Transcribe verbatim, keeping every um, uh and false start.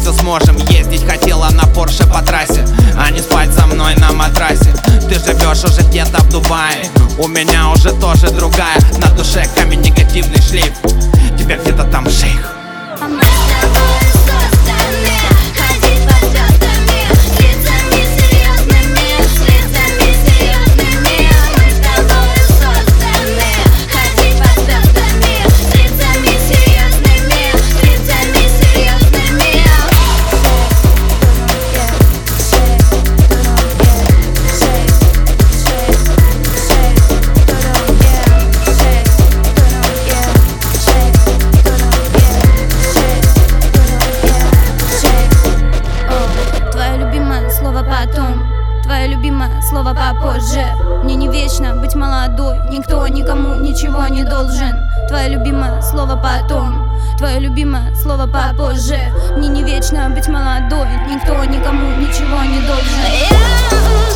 все сможем. Ездить хотела на Порше по трассе, а не спать со мной на матрасе. Ты живешь уже где-то в Дубае, у меня уже тоже другая. На душе камень, негативный шлейф, тебя где-то там шейх. Твое любимое слово попозже. Мне не вечно быть молодой, никто никому ничего не должен. Твое любимое слово потом, твое любимое слово попозже. Мне не вечно быть молодой, никто никому ничего не должен.